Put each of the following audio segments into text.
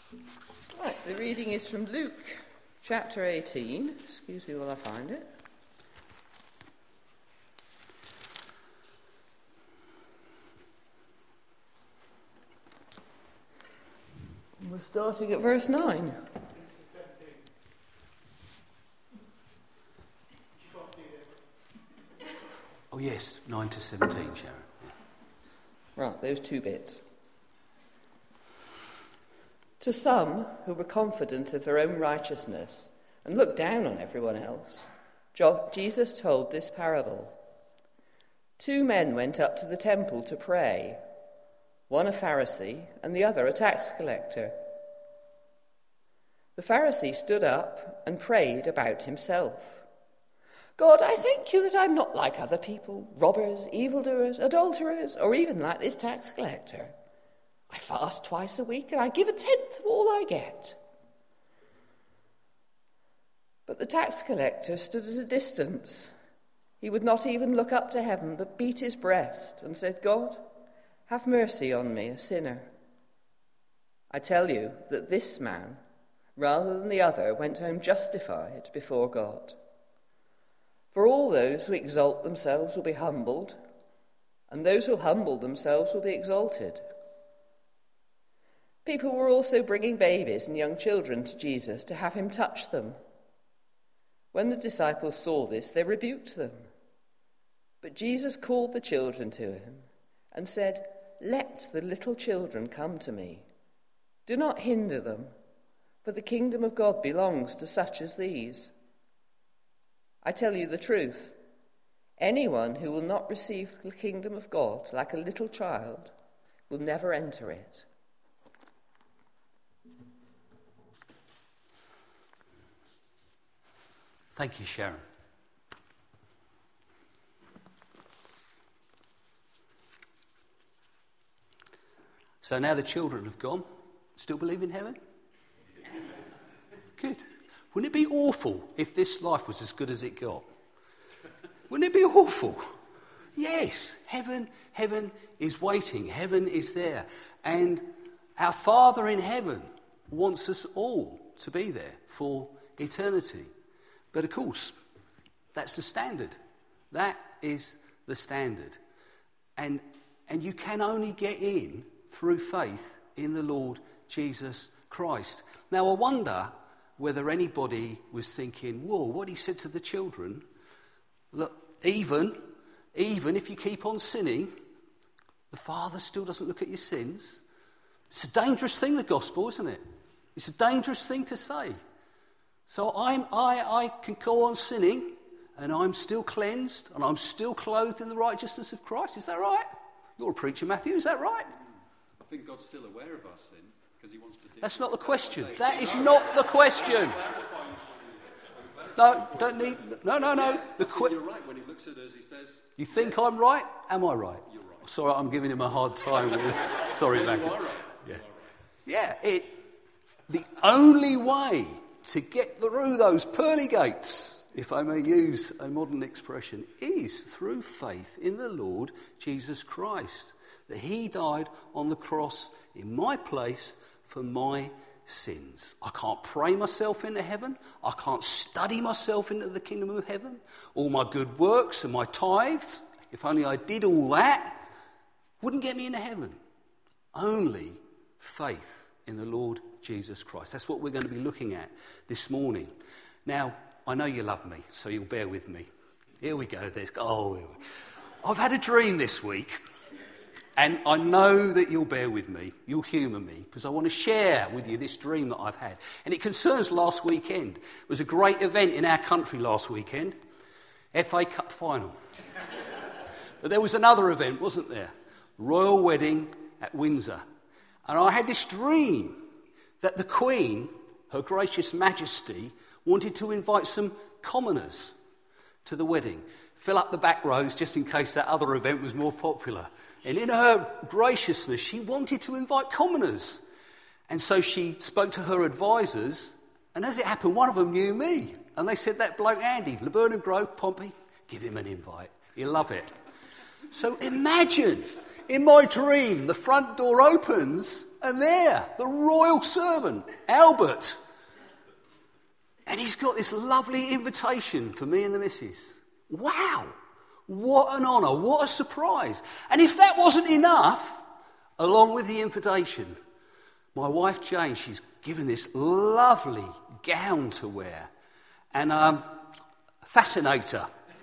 Right, the reading is from Luke chapter 18. Excuse me while I find it. We're starting at verse 9. Oh yes, 9 to 17, Sharon. Yeah. Right, those two bits. To some who were confident of their own righteousness and looked down on everyone else, Jesus told this parable. 2 men went up to the temple to pray, one a Pharisee and the other a tax collector. The Pharisee stood up and prayed about himself. God, I thank you that I'm not like other people, robbers, evildoers, adulterers, or even like this tax collector. I fast twice a week and I give 1/10 of all I get. But the tax collector stood at a distance. He would not even look up to heaven, but beat his breast and said, God, have mercy on me, a sinner. I tell you that this man, rather than the other, went home justified before God. For all those who exalt themselves will be humbled, and those who humble themselves will be exalted. People were also bringing babies and young children to Jesus to have him touch them. When the disciples saw this, they rebuked them. But Jesus called the children to him and said, Let the little children come to me. Do not hinder them, for the kingdom of God belongs to such as these. I tell you the truth, anyone who will not receive the kingdom of God like a little child will never enter it. Thank you, Sharon. So now the children have gone. Still believe in heaven? Good. Wouldn't it be awful if this life was as good as it got? Wouldn't it be awful? Yes, heaven is waiting. Heaven is there. And our Father in heaven wants us all to be there for eternity. But of course, that's the standard. That is the standard. And you can only get in through faith in the Lord Jesus Christ. Now, I wonder whether anybody was thinking, whoa, what he said to the children, look, even if you keep on sinning, the Father still doesn't look at your sins. It's a dangerous thing, the gospel, isn't it? It's a dangerous thing to say. So I can go on sinning, and I'm still cleansed, and I'm still clothed in the righteousness of Christ. Is that right? You're a preacher, Matthew, is that right? I think God's still aware of our sin, because he wants to do. That's not the question. That is not the question. No, don't need. No. You're right. When he looks at us, he says, You think I'm right? Am I right? You're right. Sorry, I'm giving him a hard time with this. Sorry, Maggie. You are right. Yeah. The only way to get through those pearly gates, if I may use a modern expression, is through faith in the Lord Jesus Christ. That he died on the cross in my place for my sins. I can't pray myself into heaven. I can't study myself into the kingdom of heaven. All my good works and my tithes, if only I did all that, wouldn't get me into heaven. Only faith in the Lord Jesus Christ. That's what we're going to be looking at this morning. Now, I know you love me, so you'll bear with me. Here we go. I've had a dream this week. And I know that you'll bear with me, you'll humour me, because I want to share with you this dream that I've had. And it concerns last weekend. It was a great event in our country last weekend, FA Cup final. But there was another event, wasn't there? Royal wedding at Windsor. And I had this dream that the Queen, Her Gracious Majesty, wanted to invite some commoners to the wedding. Fill up the back rows just in case that other event was more popular. And in her graciousness, she wanted to invite commoners. And so she spoke to her advisors, and as it happened, one of them knew me. And they said, that bloke Andy, Laburnum Grove, Pompey, give him an invite. He'll love it. So imagine in my dream, the front door opens, and there, the royal servant, Albert. And he's got this lovely invitation for me and the missus. Wow, what an honour, what a surprise. And if that wasn't enough, along with the invitation, my wife Jane, she's given this lovely gown to wear and a fascinator.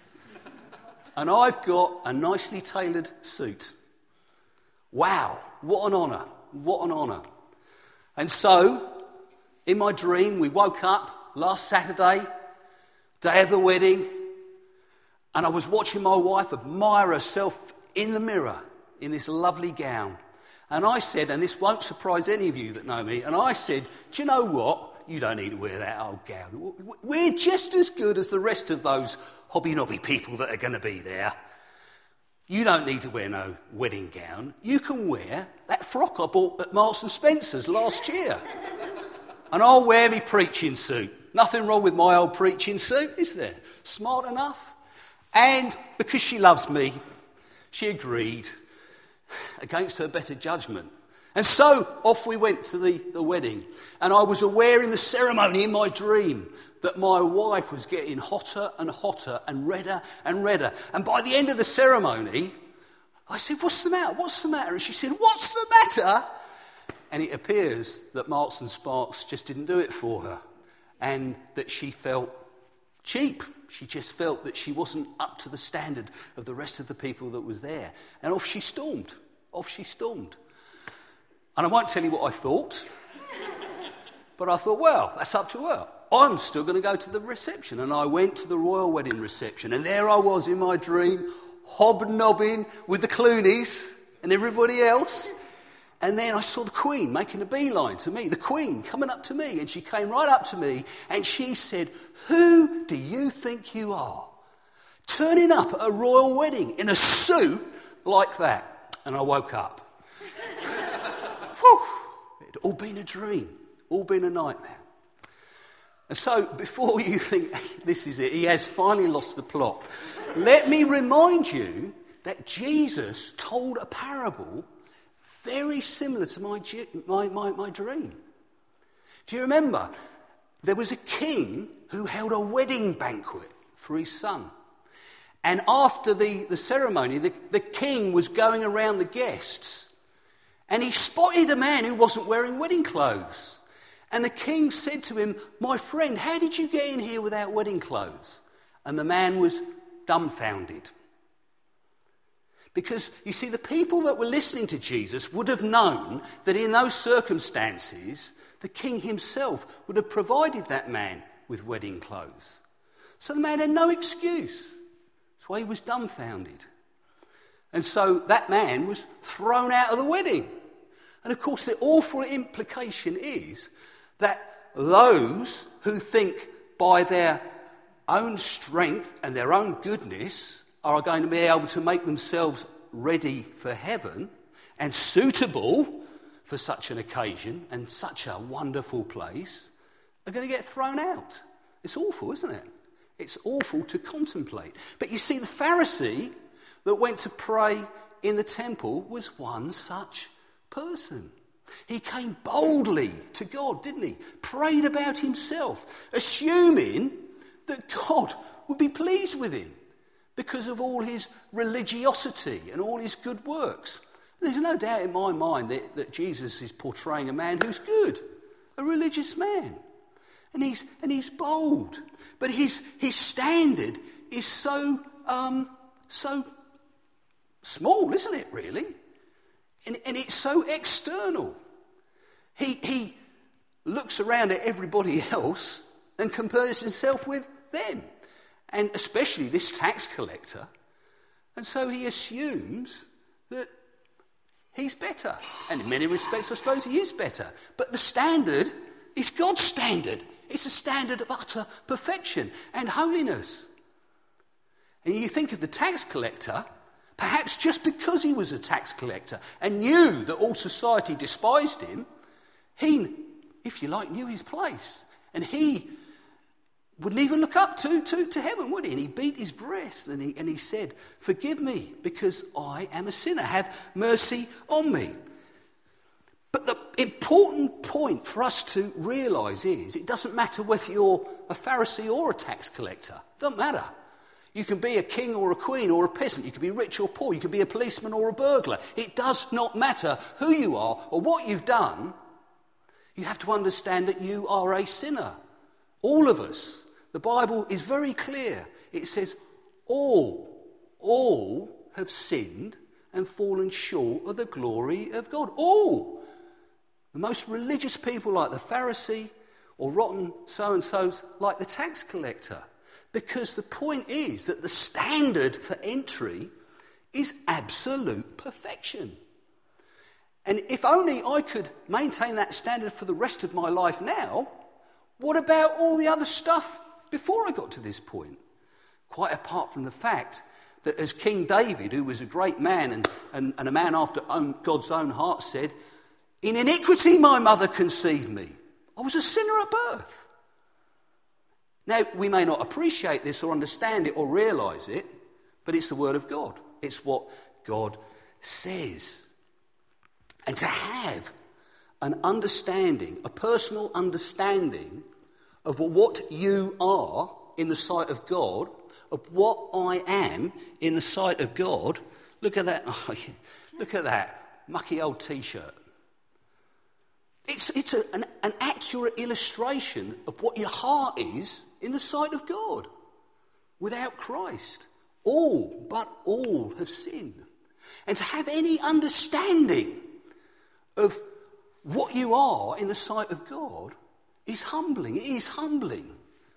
And I've got a nicely tailored suit. Wow, what an honour, what an honour. And so, in my dream, we woke up last Saturday, day of the wedding, and I was watching my wife admire herself in the mirror in this lovely gown. And I said, and this won't surprise any of you that know me, and I said, do you know what? You don't need to wear that old gown. We're just as good as the rest of those hobby-nobby people that are going to be there. You don't need to wear no wedding gown. You can wear that frock I bought at Marks and Spencer's last year. And I'll wear me preaching suit. Nothing wrong with my old preaching suit, is there? Smart enough. And because she loves me, she agreed against her better judgment. And so off we went to the wedding. And I was aware in the ceremony in my dream that my wife was getting hotter and hotter and redder and redder. And by the end of the ceremony, I said, what's the matter? What's the matter? And she said, what's the matter? And it appears that Marks and Sparks just didn't do it for her. And that she felt cheap. She just felt that she wasn't up to the standard of the rest of the people that was there. And off she stormed. Off she stormed. And I won't tell you what I thought, but I thought, well, that's up to her. I'm still going to go to the reception. And I went to the royal wedding reception, and there I was in my dream, hobnobbing with the Clooneys and everybody else. And then I saw the Queen making a beeline to me, the Queen coming up to me, and she came right up to me, and she said, who do you think you are? Turning up at a royal wedding in a suit like that. And I woke up. Whew, it'd all been a dream, all been a nightmare. And so, before you think, this is it, he has finally lost the plot, let me remind you that Jesus told a parable very similar to my dream. Do you remember? There was a king who held a wedding banquet for his son. And after the ceremony, the king was going around the guests. And he spotted a man who wasn't wearing wedding clothes. And the king said to him, my friend, how did you get in here without wedding clothes? And the man was dumbfounded. Because, you see, the people that were listening to Jesus would have known that in those circumstances, the king himself would have provided that man with wedding clothes. So the man had no excuse. That's why he was dumbfounded. And so that man was thrown out of the wedding. And of course, the awful implication is that those who think by their own strength and their own goodness are going to be able to make themselves ready for heaven and suitable for such an occasion and such a wonderful place are going to get thrown out. It's awful, isn't it? It's awful to contemplate. But you see, the Pharisee that went to pray in the temple was one such person. He came boldly to God, didn't he? Prayed about himself, assuming that God would be pleased with him because of all his religiosity and all his good works. And there's no doubt in my mind that Jesus is portraying a man who's good, a religious man. And he's bold. But his standard is so small, isn't it, really? And it's so external. He looks around at everybody else and compares himself with them. And especially this tax collector. And so he assumes that he's better. And in many respects, I suppose he is better. But the standard is God's standard. It's a standard of utter perfection and holiness. And you think of the tax collector, perhaps just because he was a tax collector and knew that all society despised him, he, if you like, knew his place. And he wouldn't even look up to heaven, would he? And he beat his breast and he said, "Forgive me, because I am a sinner. Have mercy on me." But the important point for us to realise is it doesn't matter whether you're a Pharisee or a tax collector. It doesn't matter. You can be a king or a queen or a peasant. You can be rich or poor. You can be a policeman or a burglar. It does not matter who you are or what you've done. You have to understand that you are a sinner. All of us. The Bible is very clear. It says all have sinned and fallen short of the glory of God. All. The most religious people like the Pharisee or rotten so-and-sos like the tax collector. Because the point is that the standard for entry is absolute perfection. And if only I could maintain that standard for the rest of my life now, what about all the other stuff before I got to this point? Quite apart from the fact that as King David, who was a great man and a man after God's own heart, said, "In iniquity my mother conceived me. I was a sinner at birth." Now, we may not appreciate this or understand it or realise it, but it's the word of God. It's what God says. And to have an understanding, a personal understanding of what you are in the sight of God, of what I am in the sight of God. Look at that. Look at that mucky old T-shirt. It's an accurate illustration of what your heart is in the sight of God. Without Christ, all have sinned. And to have any understanding of what you are in the sight of God is humbling. It is humbling.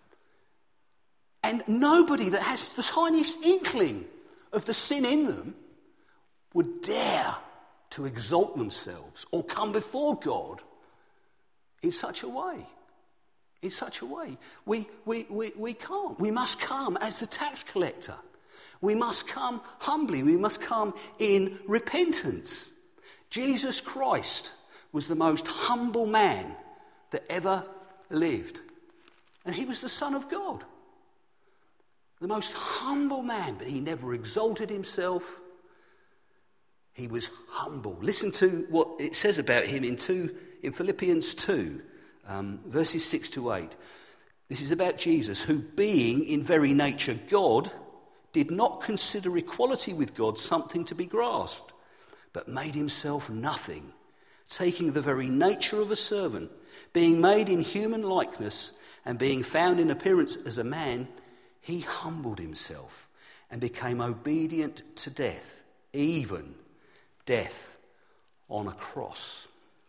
And nobody that has the tiniest inkling of the sin in them would dare to exalt themselves or come before God in such a way. In such a way. We can't. We must come as the tax collector. We must come humbly. We must come in repentance. Jesus Christ was the most humble man that ever lived. And he was the Son of God. The most humble man, but he never exalted himself. He was humble. Listen to what it says about him in Philippians 2, verses 6 to 8. This is about Jesus, who being in very nature God, did not consider equality with God something to be grasped, but made himself nothing, taking the very nature of a servant, being made in human likeness, and being found in appearance as a man, he humbled himself and became obedient to death, even death on a cross.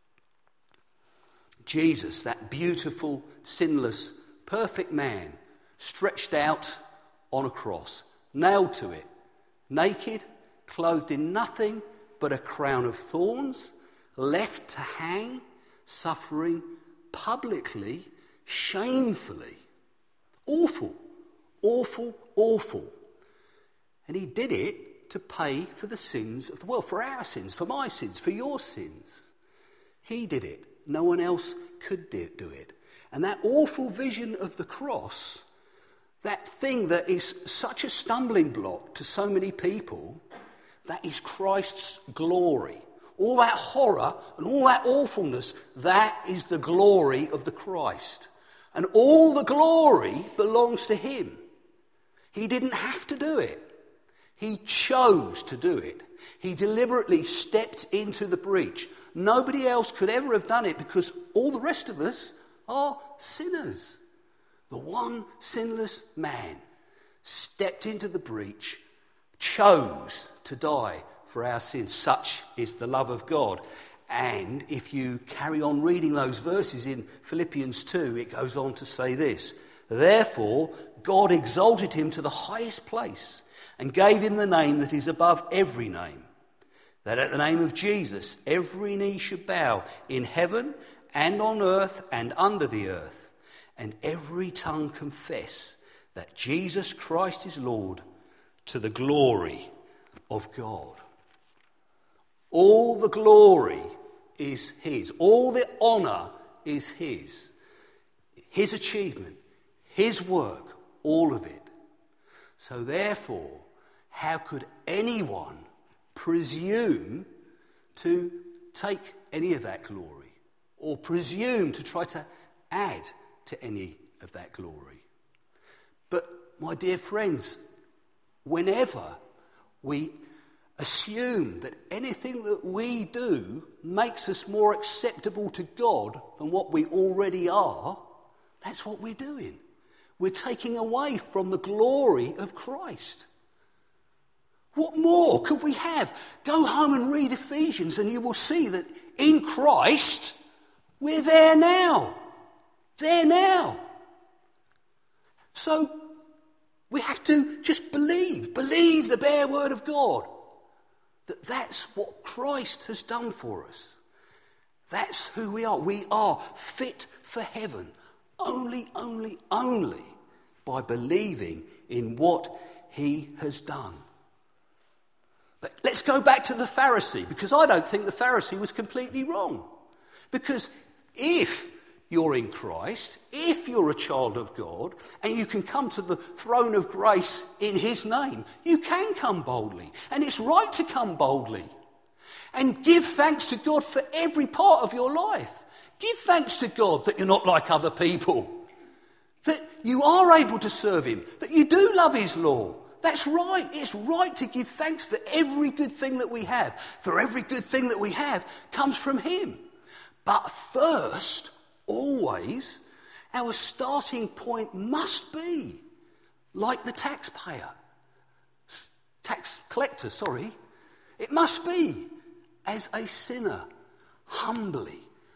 Jesus, that beautiful, sinless, perfect man, stretched out on a cross, nailed to it, naked, clothed in nothing but a crown of thorns, left to hang, suffering publicly, shamefully. Awful, awful, awful. And he did it to pay for the sins of the world, for our sins, for my sins, for your sins. He did it. No one else could do it. And that awful vision of the cross, that thing that is such a stumbling block to so many people, that is Christ's glory. All that horror and all that awfulness, that is the glory of the Christ. And all the glory belongs to him. He didn't have to do it. He chose to do it. He deliberately stepped into the breach. Nobody else could ever have done it because all the rest of us are sinners. The one sinless man stepped into the breach, chose to die for our sins. Such is the love of God. And if you carry on reading those verses in Philippians 2, it goes on to say this: "Therefore, God exalted him to the highest place and gave him the name that is above every name, that at the name of Jesus every knee should bow in heaven and on earth and under the earth, and every tongue confess that Jesus Christ is Lord, to the glory of God." All the glory is his. All the honour is his. His achievement, his work, all of it. So therefore, how could anyone presume to take any of that glory, or presume to try to add to any of that glory? But my dear friends, whenever we assume that anything that we do makes us more acceptable to God than what we already are, that's what we're doing. We're taking away from the glory of Christ. What more could we have? Go home and read Ephesians and you will see that in Christ, we're there now. There now. So we have to just believe the bare word of God, that that's what Christ has done for us. That's who we are. We are fit for heaven only by believing in what he has done. But let's go back to the Pharisee, because I don't think the Pharisee was completely wrong. Because if you're in Christ, if you're a child of God, and you can come to the throne of grace in his name, you can come boldly. And it's right to come boldly. And give thanks to God for every part of your life. Give thanks to God that you're not like other people. That you are able to serve him. That you do love his law. That's right. It's right to give thanks for every good thing that we have. For every good thing that we have comes from him. But first, always, our starting point must be like the tax collector, it must be as a sinner, humbly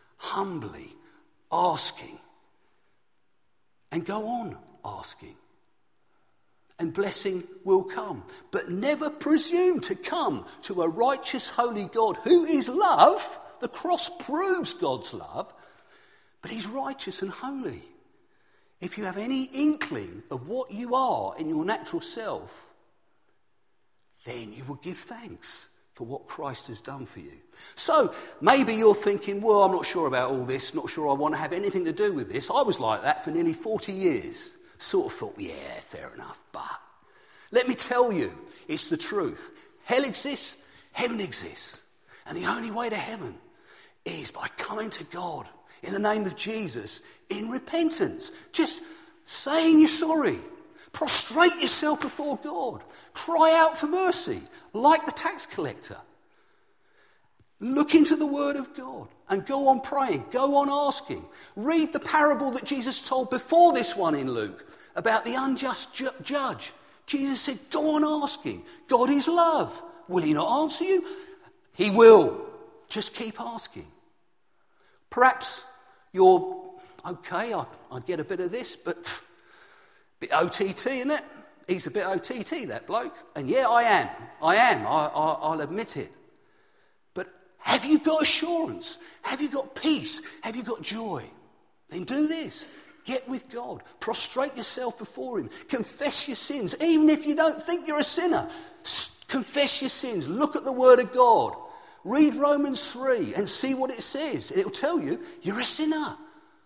asking, and go on asking, and blessing will come. But never presume to come to a righteous, holy God who is love. The cross proves God's love. But he's righteous and holy. If you have any inkling of what you are in your natural self, then you will give thanks for what Christ has done for you. So maybe you're thinking, well, I'm not sure about all this, not sure I want to have anything to do with this. I was like that for nearly 40 years. Sort of thought, yeah, fair enough. But let me tell you, it's the truth. Hell exists, heaven exists. And the only way to heaven is by coming to God in the name of Jesus, in repentance. Just saying you're sorry. Prostrate yourself before God. Cry out for mercy, like the tax collector. Look into the word of God and go on praying, go on asking. Read the parable that Jesus told before this one in Luke about the unjust judge. Jesus said, go on asking. God is love. Will he not answer you? He will. Just keep asking. Perhaps you're, okay, I'd get a bit of this, but a bit OTT, isn't it? He's a bit OTT, that bloke. And yeah, I am. I'll admit it. But have you got assurance? Have you got peace? Have you got joy? Then do this. Get with God. Prostrate yourself before him. Confess your sins. Even if you don't think you're a sinner, confess your sins. Look at the word of God. Read Romans 3 and see what it says. It'll tell you you're a sinner.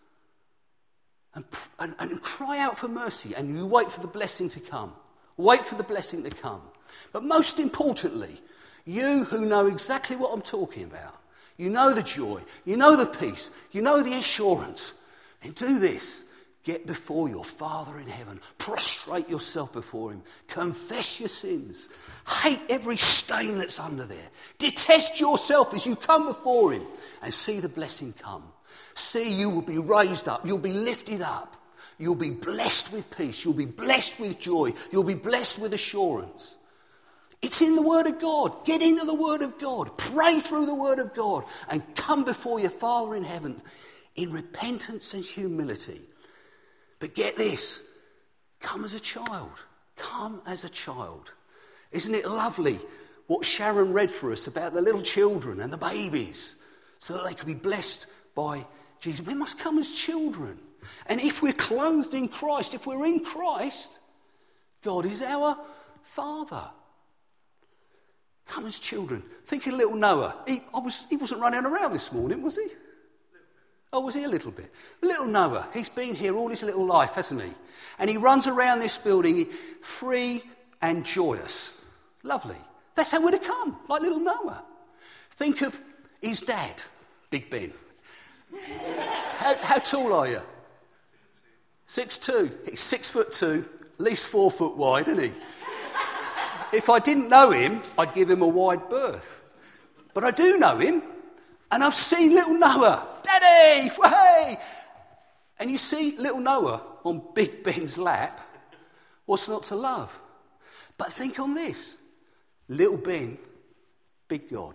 And cry out for mercy, and you wait for the blessing to come. Wait for the blessing to come. But most importantly, you who know exactly what I'm talking about, you know the joy, you know the peace, you know the assurance, then do this. Get before your Father in heaven. Prostrate yourself before him. Confess your sins. Hate every stain that's under there. Detest yourself as you come before him and see the blessing come. See, you will be raised up. You'll be lifted up. You'll be blessed with peace. You'll be blessed with joy. You'll be blessed with assurance. It's in the Word of God. Get into the Word of God. Pray through the Word of God and come before your Father in heaven in repentance and humility. But get this, come as a child. Come as a child. Isn't it lovely what Sharon read for us about the little children and the babies so that they can be blessed by Jesus? We must come as children. And if we're clothed in Christ, if we're in Christ, God is our Father. Come as children. Think of little Noah. He wasn't running around this morning, was he? Oh, was he a little bit? Little Noah, he's been here all his little life, hasn't he? And he runs around this building free and joyous. Lovely. That's how we're to come, like little Noah. Think of his dad, Big Ben. How tall are you? 6'2". He's 6'2", at least 4 foot wide, isn't he? If I didn't know him, I'd give him a wide berth. But I do know him, and I've seen little Noah. Daddy, way! And you see little Noah on Big Ben's lap. What's not to love? But think on this. Little Ben, big God.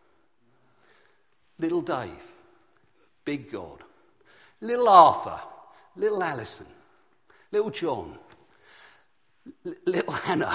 Little Dave, big God. Little Arthur, little Alison, little John, little Hannah.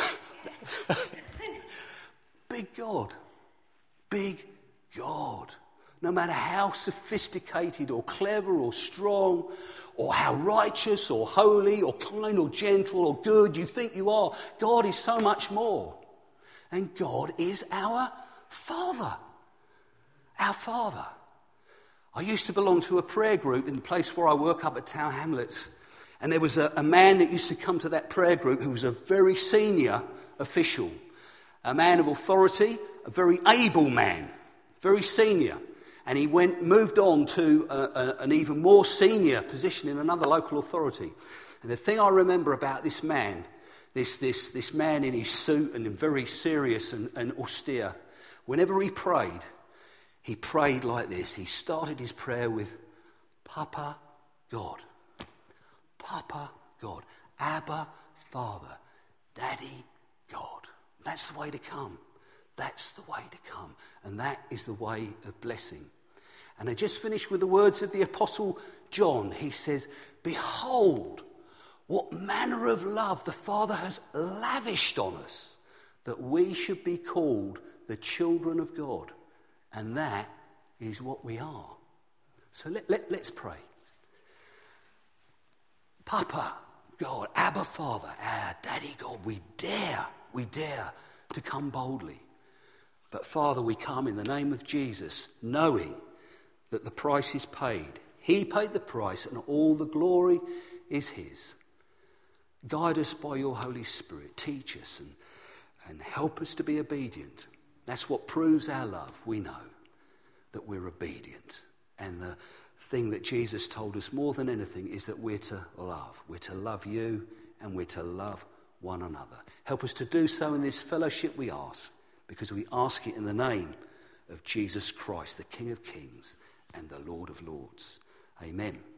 Big God. Big God. No matter how sophisticated or clever or strong or how righteous or holy or kind or gentle or good you think you are, God is so much more. And God is our Father. Our Father. I used to belong to a prayer group in the place where I work up at Tower Hamlets. And there was a man that used to come to that prayer group who was a very senior official. A man of authority, a very able man, very senior. And he moved on to an even more senior position in another local authority. And the thing I remember about this man, this man in his suit and very serious and austere, whenever he prayed like this. He started his prayer with, Papa God. Papa God. Abba Father. Daddy God. That's the way to come. That's the way to come. And that is the way of blessing. And I just finished with the words of the Apostle John. He says, behold, what manner of love the Father has lavished on us, that we should be called the children of God. And that is what we are. So let's pray. Papa God, Abba Father, Daddy God, we dare to come boldly. But Father, we come in the name of Jesus, knowing that the price is paid. He paid the price and all the glory is his. Guide us by your Holy Spirit. Teach us and help us to be obedient. That's what proves our love. We know that we're obedient. And the thing that Jesus told us more than anything is that we're to love. We're to love you and we're to love one another. Help us to do so in this fellowship, we ask, because we ask it in the name of Jesus Christ, the King of Kings and the Lord of Lords. Amen.